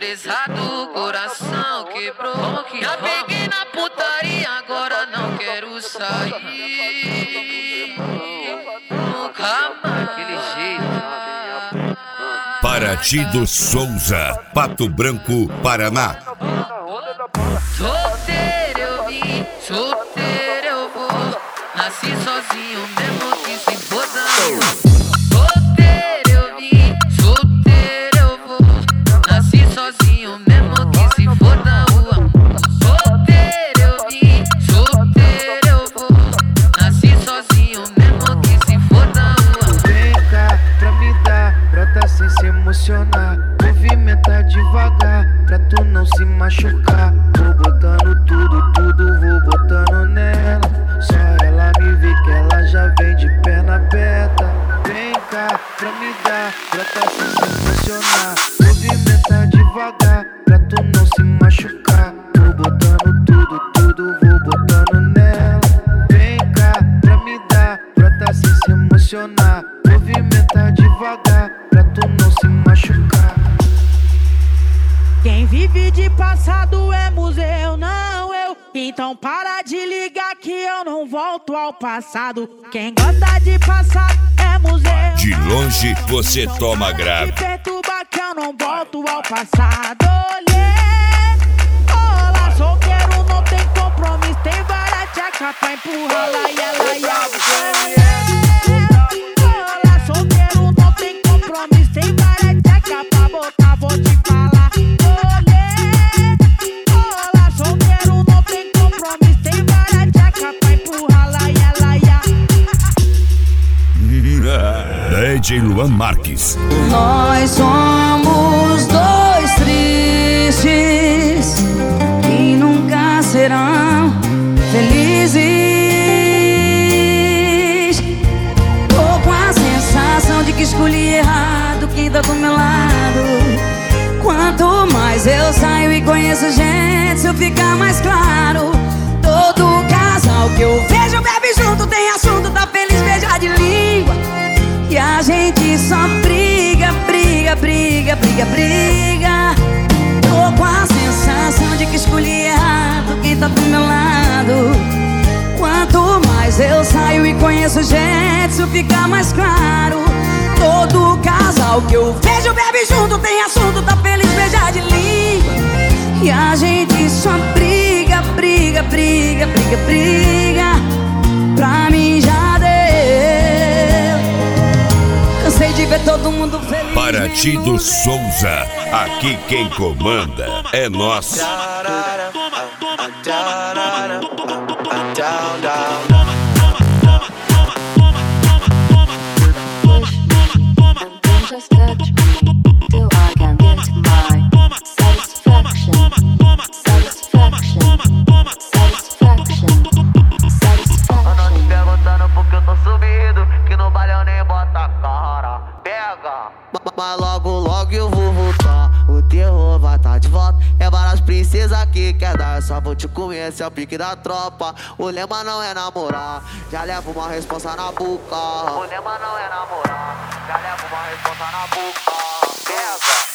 presa do coração quebrou. Já peguei na putaria, agora não quero sair. Nunca mais. Aquele jeito. Paraty do Souza, Pato Branco, Paraná. Solteiro eu vim, solteiro eu vou. Nasci sozinho mesmo que se foda. Solteiro eu vim, solteiro eu vou. Nasci sozinho mesmo que se foda o amor. Solteiro eu vim, solteiro eu vou. Nasci sozinho mesmo que se foda o amor. Vem cá pra me dar, brota sem se emocionar. Movimenta devagar, pra tu não se machucar. Vou botando tudo, vou botando nela. Só ela me vê que ela já vem de perna aberta. Vem cá pra me dar, brota sem se emocionar. Movimenta devagar, pra tu não se machucar. Vou botando tudo, vou botando nela. Vem cá pra me dar, brota sem se emocionar. Movimenta devagar, pra tu não se machucar. Quem vive de passado é museu, não eu. Então para de ligar que eu não volto ao passado. Quem gosta de passado é museu. De longe você toma grave. Me perturba que eu não volto ao passado. Olhei, olá, solteiro não tem compromisso. Tem várias tchacas pra empurrar lá e ela e a olá, solteiro não tem compromisso. Tem várias tchacas pra botar, vou te falar. DJ Luan Marques. Nós somos dois tristes que nunca serão felizes. Tô com a sensação de que escolhi errado quem tá do meu lado. Quanto mais eu saio e conheço gente, isso fica mais claro. Todo casal que eu vejo bebe junto, tem assunto, tá feliz, beija de língua. E a gente só briga. Tô com a sensação de que escolhi errado quem tá do meu lado. Quanto mais eu saio e conheço gente, isso fica mais claro. Todo casal que eu vejo bebe junto, tem assunto, tá feliz, beija de língua. E a gente só briga. Pra mim já deu. Cansei de ver todo mundo feliz. Paraty do Souza, aqui quem comanda é nós. Just touch me till I can get my satisfaction. Anda te perguntando por que eu tô subido, que no baile eu nem boto a cara. Pega! Mas logo eu vou voltar, o terror vai tá de volta. É várias princesas que quer dar, eu só vou te comer, esse é o pique da tropa. O lema não é namorar, já levo uma responsa na boca. O lema não é namorar, já levo uma responsa na boca. Pega!